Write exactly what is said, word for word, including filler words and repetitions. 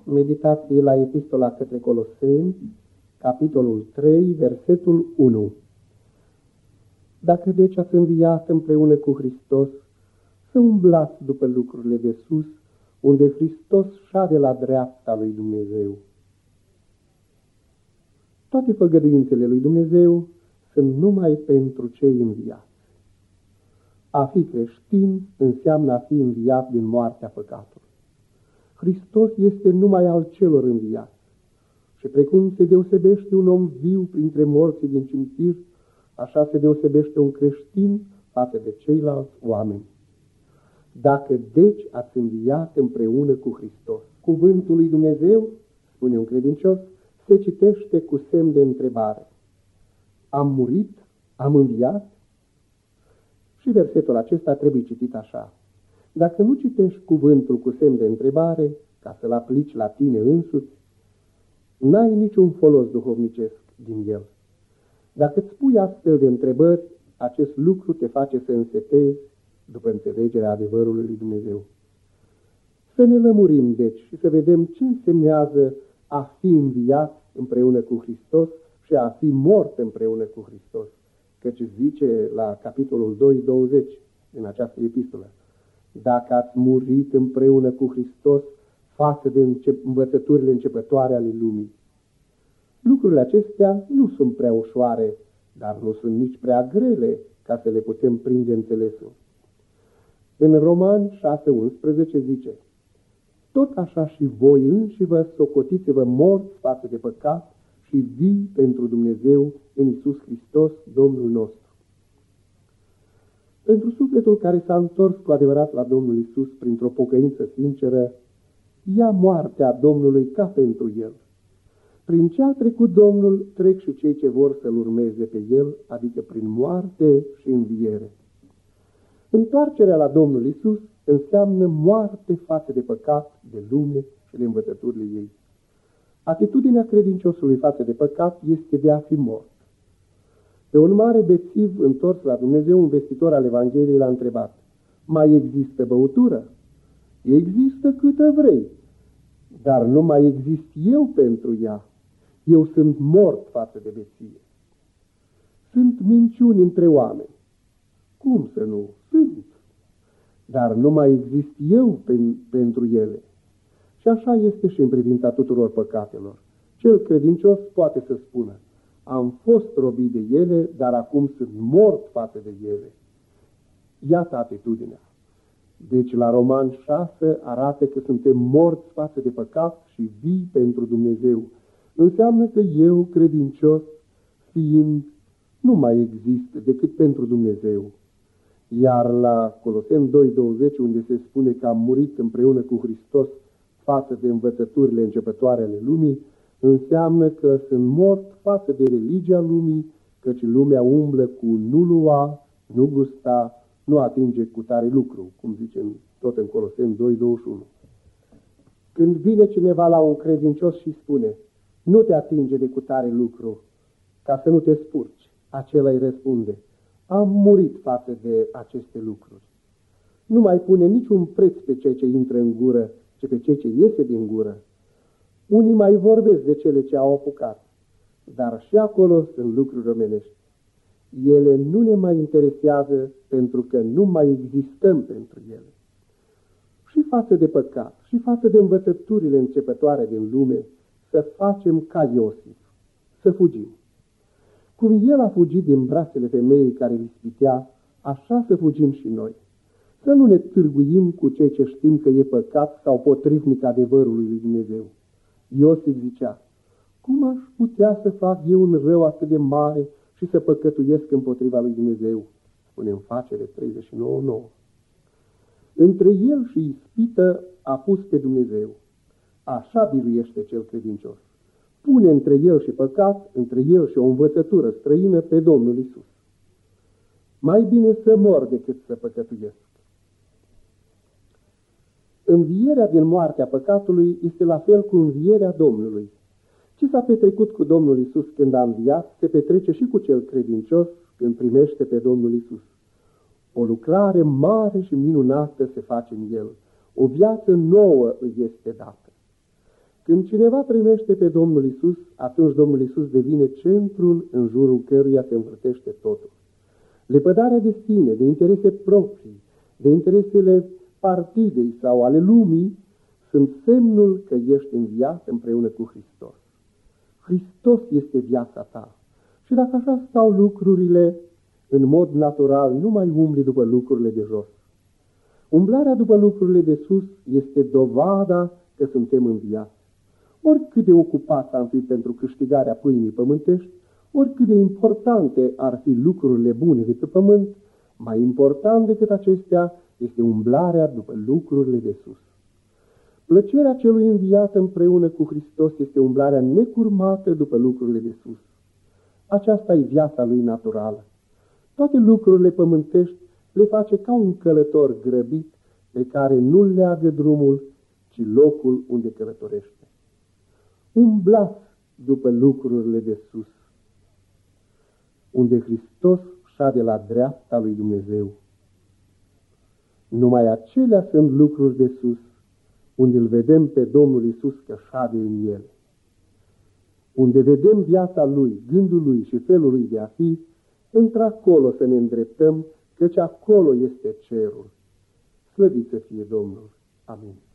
Meditație la Epistola către Coloseni, capitolul trei, versetul unu. Dacă deci ați înviat împreună cu Hristos, să umblați după lucrurile de sus, unde Hristos șade la dreapta lui Dumnezeu. Toate făgăduințele lui Dumnezeu sunt numai pentru cei înviați. A fi creștin înseamnă a fi înviat din moartea păcatului. Hristos este numai al celor înviați. Și precum se deosebește un om viu printre morții din cimitir, așa se deosebește un creștin față de ceilalți oameni. Dacă deci ați înviat împreună cu Hristos, cuvântul lui Dumnezeu, spune un credincios, se citește cu semn de întrebare. Am murit? Am înviat? Și versetul acesta trebuie citit așa. Dacă nu citești cuvântul cu semn de întrebare, ca să-l aplici la tine însuți, n-ai niciun folos duhovnicesc din el. Dacă îți pui astfel de întrebări, acest lucru te face să însetezi după înțelegerea adevărului lui Dumnezeu. Să ne lămurim, deci, și să vedem ce însemnează a fi înviat împreună cu Hristos și a fi mort împreună cu Hristos. Căci zice la capitolul doi, douăzeci din această epistolă, dacă ați murit împreună cu Hristos față de încep învățăturile începătoare ale lumii. Lucrurile acestea nu sunt prea ușoare, dar nu sunt nici prea grele ca să le putem prinde înțelesul. În Romani șase, unsprezece zice, tot așa și voi înși vă socotiți-vă morți față de păcat și vii pentru Dumnezeu în Iisus Hristos, Domnul nostru. Pentru sufletul care s-a întors cu adevărat la Domnul Iisus printr-o pocăință sinceră, ia moartea Domnului ca pentru el. Prin ce a trecut Domnul, trec și cei ce vor să-L urmeze pe El, adică prin moarte și înviere. Întoarcerea la Domnul Iisus înseamnă moarte față de păcat, de lume și de învățăturile ei. Atitudinea credinciosului față de păcat este de a fi mort. Pe un mare bețiv întors la Dumnezeu, un vestitor al Evangheliei l-a întrebat, mai există băutură? Există câtă vrei, dar nu mai exist eu pentru ea. Eu sunt mort față de beție. Sunt minciuni între oameni. Cum să nu? Sunt. Dar nu mai exist eu pen, pentru ele. Și așa este și în privința tuturor păcatelor. Cel credincios poate să spună, am fost robit de ele, dar acum sunt mort față de ele. Iată atitudinea. Deci la Roman șase arată că suntem morți față de păcat și vii pentru Dumnezeu. Înseamnă că eu, credincios, fiind, nu mai există decât pentru Dumnezeu. Iar la Coloseni doi, douăzeci, unde se spune că am murit împreună cu Hristos față de învățăturile începătoare ale lumii, înseamnă că sunt mort față de religia lumii, căci lumea umblă cu nu lua, nu gusta, nu atinge cu tare lucru, cum zicem tot în Coloseni doi, douăzeci și unu. Când vine cineva la un credincios și spune, nu te atinge de cu tare lucru, ca să nu te spurci, acela îi răspunde, am murit față de aceste lucruri. Nu mai pune niciun preț pe ceea ce intră în gură, ci pe ceea ce iese din gură. Unii mai vorbesc de cele ce au apucat, dar și acolo sunt lucruri omenești. Ele nu ne mai interesează pentru că nu mai existăm pentru ele. Și față de păcat, și față de învățăturile începătoare din lume, să facem ca Iosif, să fugim. Cum el a fugit din brațele femeii care îl ispitea, așa să fugim și noi. Să nu ne târguim cu cei ce știm că e păcat sau potrivnic adevărului lui Dumnezeu. Iosif zicea, cum aș putea să fac eu un rău atât de mare și să păcătuiesc împotriva lui Dumnezeu? Spune în Facere treizeci și nouă, nouă. Între el și ispită a pus pe Dumnezeu. Așa biruiește cel credincios. Pune între el și păcat, între el și o învățătură străină pe Domnul Iisus. Mai bine să mor decât să păcătuiesc. Învierea din moartea păcatului este la fel cu învierea Domnului. Ce s-a petrecut cu Domnul Iisus când a înviat, se petrece și cu cel credincios când primește pe Domnul Iisus. O lucrare mare și minunată se face în el. O viață nouă îi este dată. Când cineva primește pe Domnul Isus, atunci Domnul Isus devine centrul în jurul căruia se învârtește totul. Lepădarea de sine, de interese proprii, de interesele partidei sau ale lumii, sunt semnul că ești înviat împreună cu Hristos. Hristos este viața ta. Și dacă așa stau lucrurile, în mod natural, nu mai umbli după lucrurile de jos. Umblarea după lucrurile de sus este dovada că suntem înviați. Oricât de ocupați am fi pentru câștigarea pâinii pământești, oricât de importante ar fi lucrurile bune de pe pământ, mai important decât acestea este umblarea după lucrurile de sus. Plăcerea celui înviat împreună cu Hristos este umblarea necurmată după lucrurile de sus. Aceasta e viața lui naturală. Toate lucrurile pământești le face ca un călător grăbit pe care nu leagă drumul, ci locul unde călătorește. Umblați după lucrurile de sus, unde Hristos șade la dreapta lui Dumnezeu. Numai acelea sunt lucruri de sus, unde îl vedem pe Domnul Isus că șade în ele. Unde vedem viața Lui, gândul Lui și felul Lui de a fi, într-acolo să ne îndreptăm, căci acolo este cerul. Slăvit să fie Domnul! Amin.